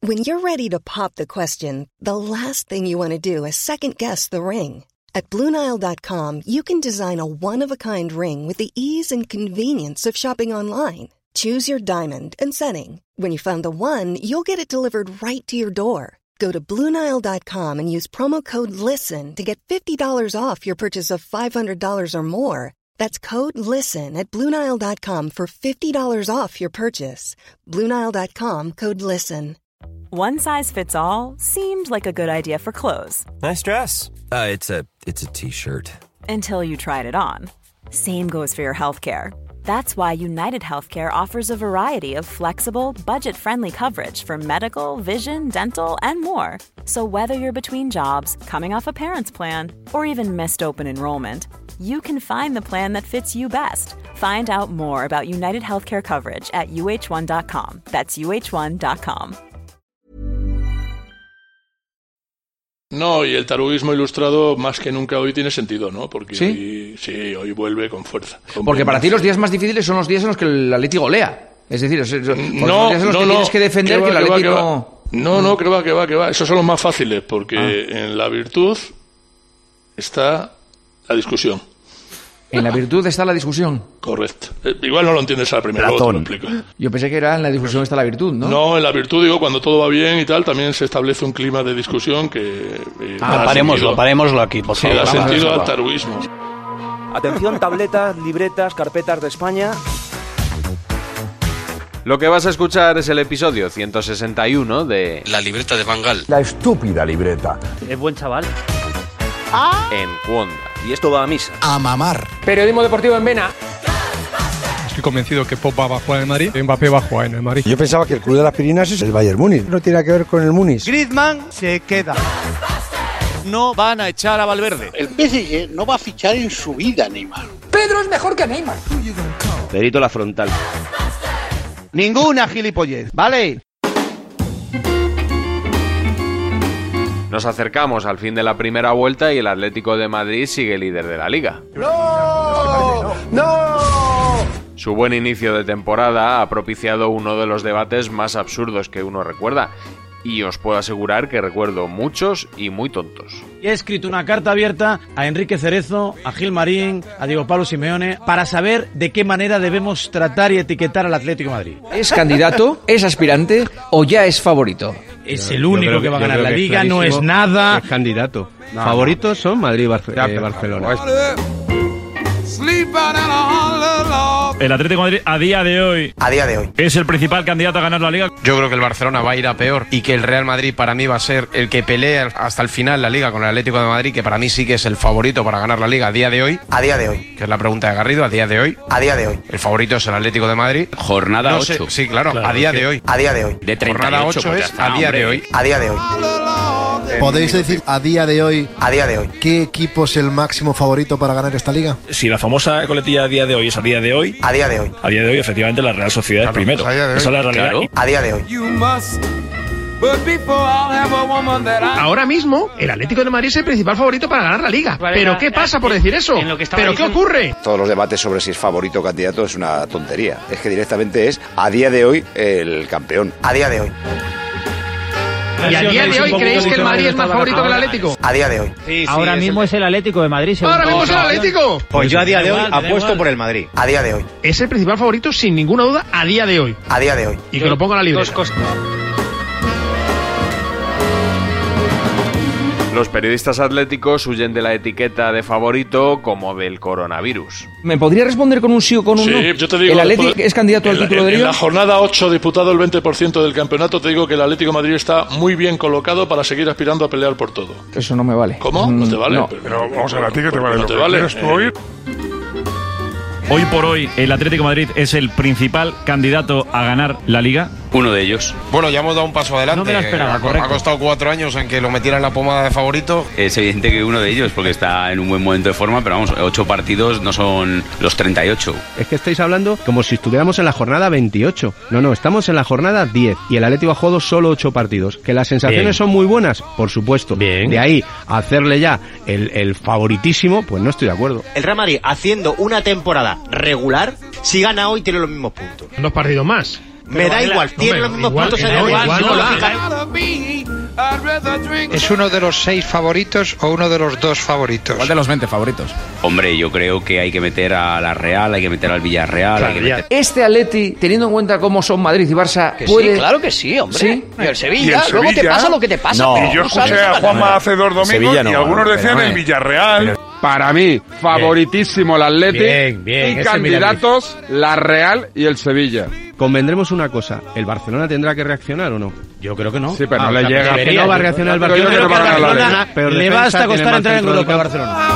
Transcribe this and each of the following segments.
When you're ready to pop the question, the last thing you want to do is second-guess the ring. At BlueNile.com, you can design a one-of-a-kind ring with the ease and convenience of shopping online. Choose your diamond and setting. When you find the one, you'll get it delivered right to your door. Go to BlueNile.com and use promo code LISTEN to get $50 off your purchase of $500 or more. That's code LISTEN at BlueNile.com for $50 off your purchase. BlueNile.com, code LISTEN. One size fits all seemed like a good idea for clothes. Nice dress. It's a t-shirt. Until you tried it on. Same goes for your healthcare. That's why United Healthcare offers a variety of flexible, budget-friendly coverage for medical, vision, dental, and more. So whether you're between jobs, coming off a parent's plan, or even missed open enrollment, you can find the plan that fits you best. Find out more about United Healthcare coverage at uh1.com. That's uh1.com. No, y el taruguismo ilustrado más que nunca hoy tiene sentido, ¿no? Porque ¿Sí? Hoy vuelve con fuerza. Porque para ti los días más difíciles son los días en los que el Atleti golea. Es decir, los días en los que tienes que defender que el Atleti no... No, que va. Esos son los más fáciles, porque en la virtud está la discusión. En la virtud está la discusión. Correcto. Igual no lo entiendes a la primera, luego te lo explico. Yo pensé que era en la discusión está la virtud, ¿no? No, en la virtud, digo, cuando todo va bien y tal, también se establece un clima de discusión que... parémoslo aquí, por favor. Sí, da sentido al taruguismo. Atención, tabletas, libretas, carpetas de España. Lo que vas a escuchar es el episodio 161 de La libreta de Bangal. La estúpida libreta. Es buen chaval. En Cuonda. Y esto va a misa. A mamar. Periodismo deportivo en Vena. Estoy convencido que Pogba va a jugar en el Madrid y Mbappé va a jugar en el Madrid. Yo pensaba que el club de las Pirinas es el Bayern Múnich. No tiene que ver con el Múnich. Griezmann se queda. No van a echar a Valverde. El PSG no va a fichar en su vida a Neymar. Pedro es mejor que Neymar. Perito la frontal. Ninguna gilipollez, ¿vale? Nos acercamos al fin de la primera vuelta y el Atlético de Madrid sigue líder de la Liga. ¡No! Su buen inicio de temporada ha propiciado uno de los debates más absurdos que uno recuerda. Y os puedo asegurar que recuerdo muchos y muy tontos. He escrito una carta abierta a Enrique Cerezo, a Gil Marín, a Diego Pablo Simeone, para saber de qué manera debemos tratar y etiquetar al Atlético de Madrid. ¿Es candidato, es aspirante o ya es favorito? Es el único que va a ganar la Liga, no es nada. Es candidato. Favoritos son Madrid y Barcelona. El Atlético de Madrid a día de hoy es el principal candidato a ganar la Liga. Yo creo que el Barcelona va a ir a peor y que el Real Madrid para mí va a ser el que pelea hasta el final la Liga con el Atlético de Madrid, que para mí sí que es el favorito para ganar la Liga a día de hoy. Que es la pregunta de Garrido, a día de hoy. El favorito es el Atlético de Madrid. Jornada 8. Sí, claro, a día de hoy. De 38. Jornada 8 es a día de hoy. ¿Podéis decir a día de hoy qué equipo es el máximo favorito para ganar esta Liga? Si la famosa coletilla a día de hoy es a día de hoy, a día de hoy efectivamente la Real Sociedad es primero. Esa es la realidad. Claro. A día de hoy. Ahora mismo, el Atlético de Madrid es el principal favorito para ganar la Liga. ¿Pero qué pasa por decir eso? ¿Pero qué ocurre? Todos los debates sobre si es favorito o candidato es una tontería. Es que directamente es, a día de hoy, el campeón. A día de hoy. ¿Y a día de hoy creéis que el Madrid es más favorito que el Atlético? A día de hoy. Ahora mismo es el Atlético de Madrid. ¡Ahora mismo es el Atlético! Pues yo a día de hoy apuesto por el Madrid. A día de hoy. Es el principal favorito sin ninguna duda a día de hoy. A día de hoy. Y que lo ponga en la libreta. Los periodistas atléticos huyen de la etiqueta de favorito como del coronavirus. ¿Me podría responder con un sí o con un no? Sí, yo te digo... ¿El Atlético es candidato al título de Liga? En la jornada 8, disputado el 20% del campeonato, te digo que el Atlético de Madrid está muy bien colocado para seguir aspirando a pelear por todo. Eso no me vale. ¿Cómo? ¿No te vale? No. Pero vamos a ver, ¿a ti qué te vale? ¿No te vale? ¿Quieres tú oír? Hoy por hoy, el Atlético de Madrid es el principal candidato a ganar la Liga. Uno de ellos. Bueno, ya hemos dado un paso adelante. No me lo esperaba, ha costado 4 años en que lo metieran en la pomada de favorito. Es evidente que uno de ellos, porque está en un buen momento de forma, pero vamos, 8 partidos no son los 38. Es que estáis hablando como si estuviéramos en la jornada 28. No, estamos en la jornada 10 y el Atlético ha jugado solo 8 partidos. ¿Que las sensaciones son muy buenas? Por supuesto. Bien. De ahí a hacerle ya el favoritísimo, pues no estoy de acuerdo. El Real Madrid haciendo una temporada regular, si gana hoy tiene los mismos puntos. 2 partidos más. Me da igual, tiene los mismos puntos en el ¿Es uno de los 6 favoritos o uno de los 2 favoritos? ¿Cuál de los 20 favoritos? Hombre, yo creo que hay que meter a la Real, hay que meter al Villarreal, claro, hay que meter... Este Atleti, teniendo en cuenta cómo son Madrid y Barça, que puede... sí, claro que sí, hombre. ¿Sí? Y el Sevilla, luego te pasa lo que te pasa. No. Y yo escuché a Juanma hace 2 domingos y algunos decían el Villarreal. Para mí, favoritísimo el Atleti bien, y candidatos la Real y el Sevilla. Convendremos una cosa, ¿el Barcelona tendrá que reaccionar o no? Yo creo que no. Sí, pero no le llega. Que no va a reaccionar el Barcelona. Yo creo que Barcelona le va hasta costar entrar en Europa al Barcelona.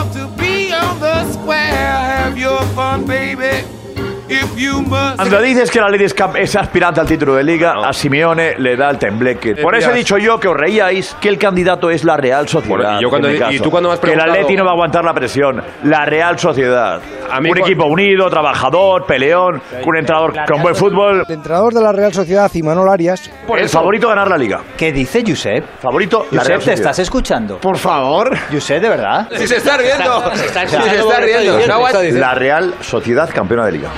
Cuando dices que la Ladies Cup es aspirante al título de Liga, a Simeone le da el tembleque. Por eso he dicho yo que os reíais que el candidato es la Real Sociedad. Bueno, y tú cuando me has preguntado... Que el Atleti no va a aguantar la presión. La Real Sociedad. Un equipo unido, trabajador, peleón, un entrenador con buen fútbol. El entrenador de la Real Sociedad, Imanol Arias... El favorito a ganar la Liga. ¿Qué dice Josep? Favorito, la Real Josep, ¿te Sociedad. estás escuchando? Por favor. Josep, ¿de verdad? Si se está riendo. Se está riendo. La Real Sociedad campeona de Liga.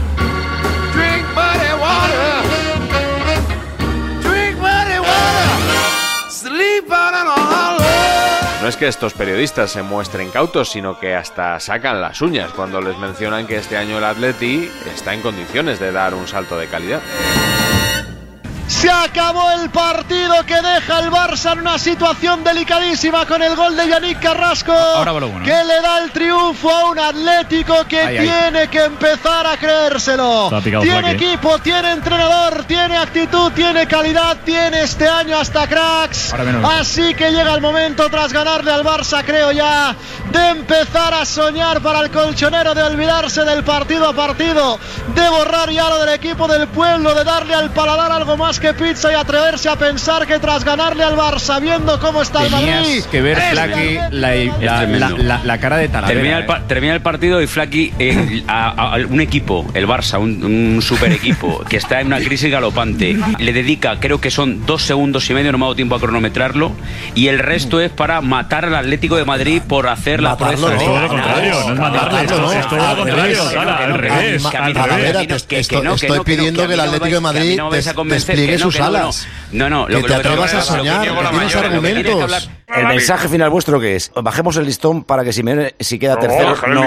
No es que estos periodistas se muestren cautos, sino que hasta sacan las uñas cuando les mencionan que este año el Atleti está en condiciones de dar un salto de calidad. Se acabó el partido que deja el Barça en una situación delicadísima con el gol de Yannick Carrasco, que le da el triunfo a un Atlético que tiene que empezar a creérselo. Tiene equipo, tiene entrenador, tiene actitud, tiene calidad, tiene este año hasta cracks. Así que llega el momento, tras ganarle al Barça, creo ya, de empezar a soñar para el colchonero, de olvidarse del partido a partido, de borrar ya lo del equipo del pueblo, de darle al paladar algo más que pizza y atreverse a pensar que tras ganarle al Barça, viendo cómo está el Madrid... Tenías que ver, Flaky, la cara de Talavera. Termina el partido y Flaky, a un equipo, el Barça, un super equipo, que está en una crisis galopante, le dedica, creo que son 2 segundos y medio, no me ha dado tiempo a cronometrarlo, y el resto es para matar al Atlético de Madrid por hacer la proeza. Es todo lo contrario, no es matarle, es todo lo contrario, al revés. Estoy pidiendo que el Atlético de Madrid despliegue sus alas. No, que te atrevas a soñar, que tienes argumentos. El mensaje final vuestro, ¿qué es? Bajemos el listón para que Simeone, si queda tercero, no...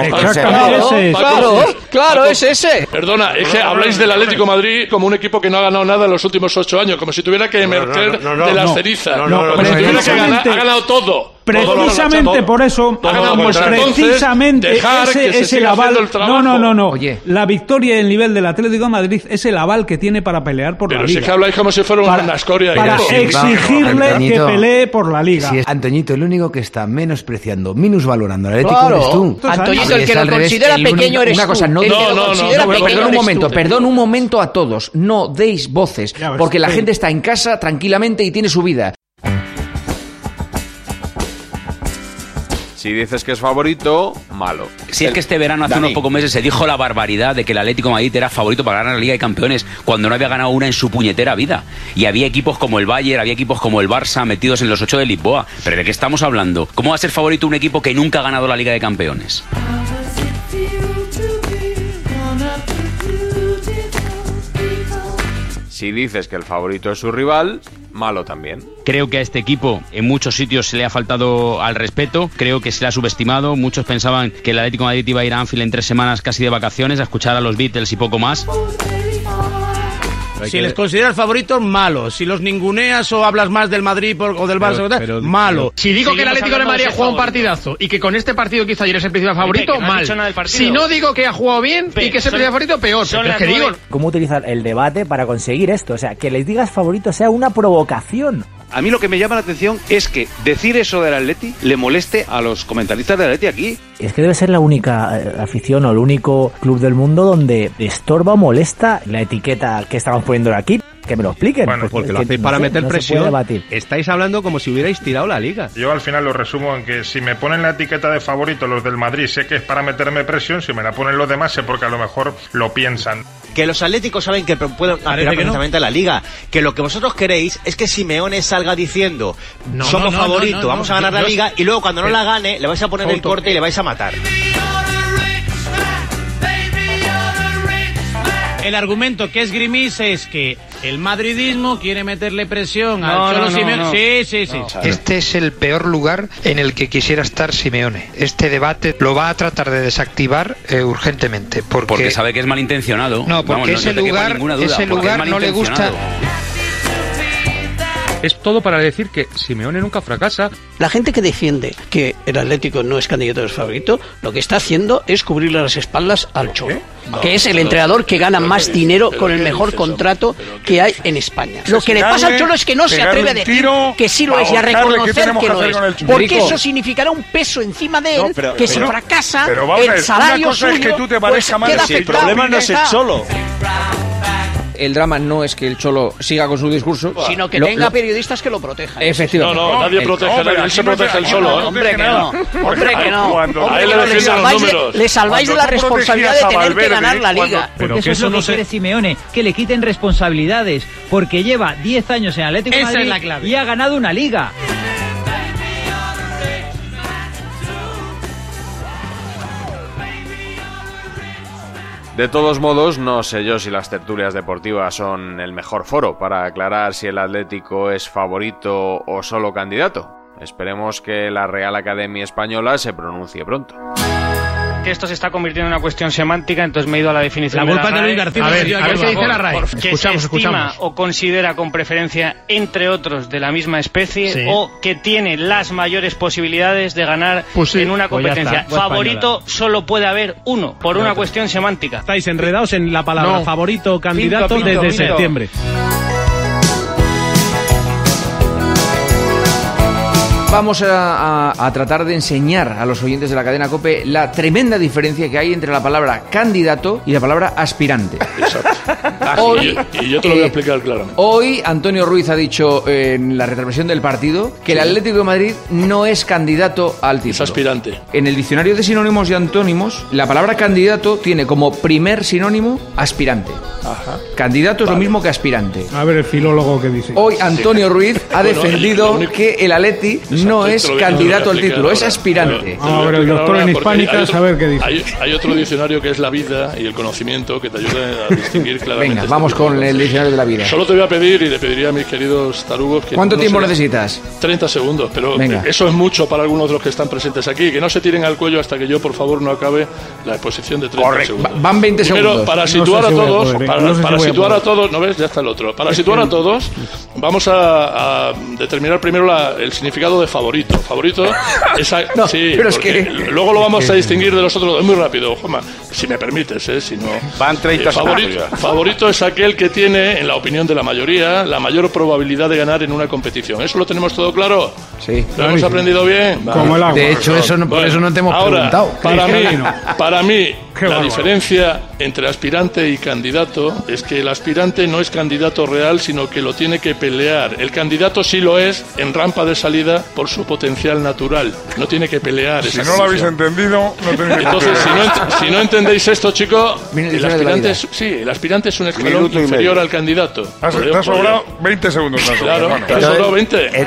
Claro, es ese. Perdona, es que habláis del Atlético de Madrid como un equipo que no ha ganado nada en los últimos 8 años, como si tuviera que emerger de las cenizas. Como si tuviera que ganar, ha ganado todo. Precisamente por eso, precisamente ese es el aval. No. Oye, la victoria y el nivel del Atlético de Madrid es el aval que tiene para pelear por la Liga. Pero si es que habláis como si fuera una escoria. Para exigirle que pelee por la Liga. Si es Antoñito, el único que está menospreciando, minusvalorando al Atlético eres tú. Antoñito, el que lo considera pequeño eres tú. Una cosa, perdón un momento a todos. No deis voces, porque la gente está en casa tranquilamente y tiene su vida. Si dices que es favorito, malo. Si es que este verano, hace unos pocos meses, se dijo la barbaridad de que el Atlético de Madrid era favorito para ganar la Liga de Campeones cuando no había ganado una en su puñetera vida. Y había equipos como el Bayern, había equipos como el Barça metidos en los 8 de Lisboa. ¿Pero de qué estamos hablando? ¿Cómo va a ser favorito un equipo que nunca ha ganado la Liga de Campeones? Si dices que el favorito es su rival, malo también. Creo que a este equipo en muchos sitios se le ha faltado al respeto, creo que se le ha subestimado. Muchos pensaban que el Atlético de Madrid iba a ir a Anfield en 3 semanas casi de vacaciones a escuchar a los Beatles y poco más. Si les consideras favoritos, malo. Si los ninguneas o hablas más del Madrid o del Barça, malo. Si digo que el Atlético de Madrid ha jugado un partidazo y que con este partido que hizo ayer es el principal favorito, mal. Si no digo que ha jugado bien y que es el principal favorito, peor. Pero es que digo... ¿Cómo utilizar el debate para conseguir esto? O sea, que les digas favorito sea una provocación. A mí lo que me llama la atención es que decir eso del Atleti le moleste a los comentaristas del Atleti aquí. Es que debe ser la única afición o el único club del mundo donde estorba o molesta la etiqueta que estamos poniendo aquí. Que me lo expliquen. Bueno, porque lo hacéis para meter presión. Estáis hablando como si hubierais tirado la Liga. Yo al final lo resumo en que si me ponen la etiqueta de favorito los del Madrid, sé que es para meterme presión. Si me la ponen los demás, sé porque a lo mejor lo piensan. Que los atléticos saben que pueden aspirar perfectamente a la Liga. Que lo que vosotros queréis es que Simeone salga diciendo somos favoritos, vamos a ganar la Liga, y luego cuando no la gane le vais a poner el corte y le vais a matar. el argumento que esgrimís es que el madridismo quiere meterle presión al Cholo Simeone. Sí. Este es el peor lugar en el que quisiera estar Simeone. Este debate lo va a tratar de desactivar urgentemente. Porque sabe que es malintencionado. No, porque ese lugar no le gusta. Es todo para decir que Simeone nunca fracasa. La gente que defiende que el Atlético no es candidato a favorito, lo que está haciendo es cubrirle las espaldas al Cholo, que es el entrenador que gana más dinero con el mejor contrato que hay en España. Lo que le pasa al Cholo es que no se atreve a decir que sí lo es y a reconocer que lo es, porque eso significará un peso encima de él que si fracasa el salario suyo pues queda afectado. El problema no es el Cholo. El drama no es que el Cholo siga con su discurso, sino que tenga periodistas que lo protejan. Efectivamente. No, nadie protege, él se protege el Cholo. Hombre que no. A él le defienden los números. Le salváis de la responsabilidad de tener que ganar la Liga. Porque eso es lo que quiere Simeone, que le quiten responsabilidades, porque lleva 10 años en Atlético de Madrid y ha ganado una Liga. De todos modos, no sé yo si las tertulias deportivas son el mejor foro para aclarar si el Atlético es favorito o solo candidato. Esperemos que la Real Academia Española se pronuncie pronto. Que esto se está convirtiendo en una cuestión semántica, entonces me he ido a la definición. La culpa de Luis García. A ver qué dice la RAE. Que se estima o considera con preferencia, entre otros, de la misma especie, o que tiene las mayores posibilidades de ganar en una competencia. Favorito solo puede haber uno, por una cuestión semántica. Estáis enredados en la palabra favorito o candidato desde septiembre. Vamos a tratar de enseñar a los oyentes de la cadena COPE la tremenda diferencia que hay entre la palabra candidato y la palabra aspirante. Exacto. Y yo te lo voy a explicar claramente. Hoy Antonio Ruiz ha dicho en la retransmisión del partido que el Atlético de Madrid no es candidato al título. Es aspirante. En el diccionario de sinónimos y antónimos, la palabra candidato tiene como primer sinónimo aspirante. Ajá. Candidato es lo mismo que aspirante. A ver el filólogo que dice. Hoy Antonio Ruiz ha defendido que el Atleti no es candidato al título, es aspirante. A ver, el doctor en hispánicas, a ver qué dice. Hay otro diccionario que es la vida y el conocimiento que te ayuda a distinguir claramente. Venga, vamos con el diccionario de la vida. Solo te voy a pedir y le pediría a mis queridos tarugos que... ¿Cuánto tiempo necesitas? 30 segundos, pero eso es mucho para algunos de los que están presentes aquí. Que no se tiren al cuello hasta que yo, por favor, no acabe la exposición de 30 segundos. Van 20 segundos. Pero para situar a todos, para situar a todos, ¿no ves? Ya está el otro. Para situar a todos, vamos a determinar primero el significado de favorito. Favorito es pero es que luego lo vamos a distinguir de los otros. Es muy rápido, Juanma, si me permites, si no. Van 30 segundos. Favorito es aquel que tiene, en la opinión de la mayoría, la mayor probabilidad de ganar en una competición. ¿Eso lo tenemos todo claro? Sí. ¿Lo hemos aprendido bien? Como el agua. De hecho, por eso no te hemos preguntado. Para mí la diferencia entre aspirante y candidato es que el aspirante no es candidato real, sino que lo tiene que pelear. El candidato sí lo es en rampa de salida por su potencial natural. No tiene que pelear. Si no lo habéis entendido, no tenéis que Entonces, si no entendéis esto, chicos, el aspirante es un escalón inferior al candidato. Te has sobrado 20 segundos. Claro, te has sobrado 20.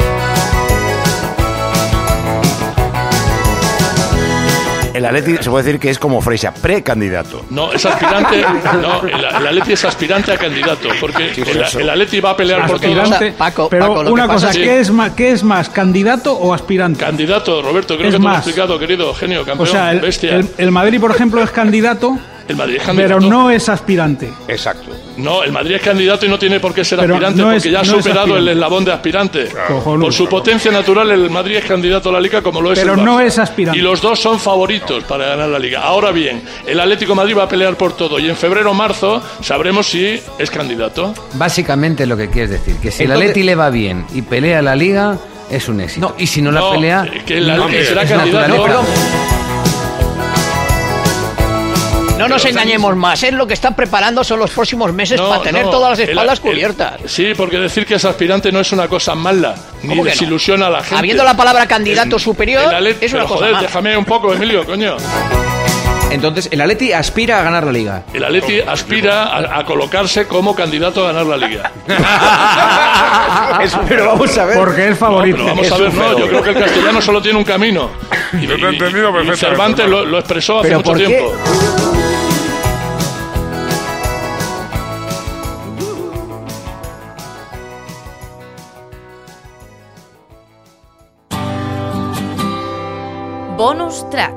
El Atleti se puede decir que es como Freixa, precandidato. No, es aspirante. El Atleti es aspirante a candidato, porque el Atleti va a pelear por todo. Pero una cosa, ¿qué es más, candidato o aspirante? Candidato, Roberto, creo que te lo he explicado, querido genio, campeón, o sea, bestia. El Madrid, por ejemplo, es candidato. El Madrid es candidato. Pero no es aspirante. Exacto. No, el Madrid es candidato y no tiene por qué ser aspirante, porque ya ha superado el eslabón de aspirante. Por su potencia natural, el Madrid es candidato a la Liga como lo es el Barça. Pero no es aspirante. Y los dos son favoritos para ganar la Liga. Ahora bien, el Atlético de Madrid va a pelear por todo y en febrero o marzo sabremos si es candidato. Básicamente lo que quieres decir, que si el Atleti le va bien y pelea la Liga, es un éxito. Y si no la pelea... Que el Atleti será candidato. No nos engañemos más, lo que están preparando son los próximos meses para tener todas las espaldas cubiertas. Sí, porque decir que es aspirante no es una cosa mala, ni desilusiona a la gente. Habiendo la palabra candidato superior, es una cosa mala. Déjame un poco, Emilio, coño. Entonces, el Atleti aspira a ganar la Liga. El Atleti aspira a colocarse como candidato a ganar la Liga. Pero vamos a ver. Porque es favorito. Pero vamos a ver, yo creo que el castellano solo tiene un camino. Yo te he entendido perfectamente. Cervantes lo expresó hace mucho tiempo. Bonus Track.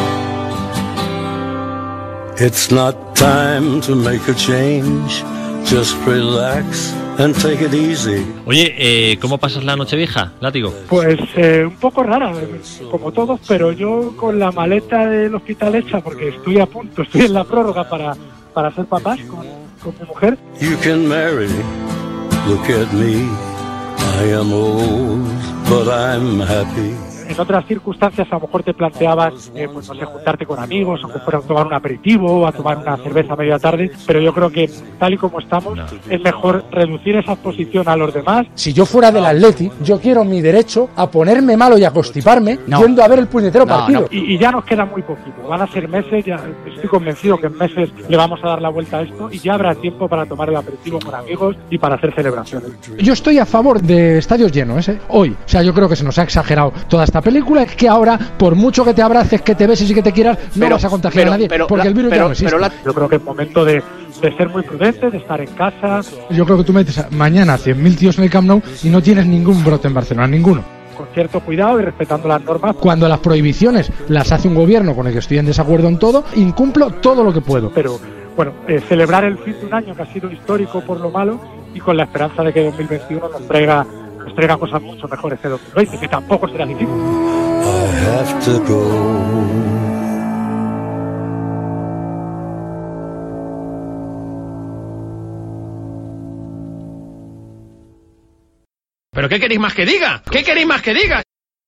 It's not time to make a change. Just relax and take it easy. Oye, ¿cómo pasas la Nochevieja, Látigo? Pues un poco rara, como todos, pero yo con la maleta del hospital hecha, porque estoy en la prórroga para ser papás con mi mujer. You can marry, look at me, I am old, but I'm happy. En otras circunstancias a lo mejor te planteabas, pues no sé, juntarte con amigos, aunque fuera a tomar un aperitivo o a tomar una cerveza a media tarde, pero yo creo que tal y como estamos, es mejor reducir esa exposición a los demás. Si yo fuera del Atleti, yo quiero mi derecho a ponerme malo y a constiparme yendo a ver el puñetero partido. Y ya nos queda muy poquito, van a ser meses, ya estoy convencido que en meses le vamos a dar la vuelta a esto y ya habrá tiempo para tomar el aperitivo con amigos y para hacer celebraciones. Yo estoy a favor de estadios llenos, hoy. O sea, yo creo que se nos ha exagerado toda esta película, es que ahora, por mucho que te abraces, que te beses y que te quieras, no vas a contagiar a nadie, porque el virus ya no existe. Yo creo que es momento de ser muy prudente, de estar en casa. Yo creo que tú metes mañana 100.000 tíos en el Camp Nou y no tienes ningún brote en Barcelona, ninguno. Con cierto cuidado y respetando las normas. Cuando las prohibiciones las hace un gobierno con el que estoy en desacuerdo en todo, incumplo todo lo que puedo. Pero, bueno, celebrar el fin de un año que ha sido histórico por lo malo y con la esperanza de que 2021 nos traiga cosas mucho mejores que 2020, que tampoco será difícil. I have to go. ¿Pero qué queréis más que diga? ¿Qué queréis más que diga?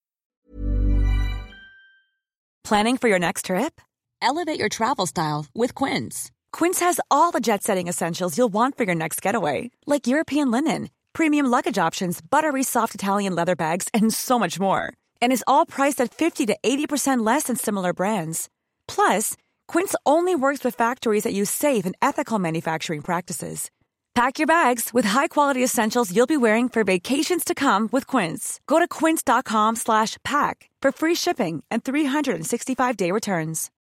Planning for your next trip? Elevate your travel style with Quince. Quince has all the jet-setting essentials you'll want for your next getaway, like European linen, premium luggage options, buttery soft Italian leather bags, and so much more. And is all priced at 50 to 80% less than similar brands. Plus, Quince only works with factories that use safe and ethical manufacturing practices. Pack your bags with high-quality essentials you'll be wearing for vacations to come with Quince. Go to quince.com/pack for free shipping and 365-day returns.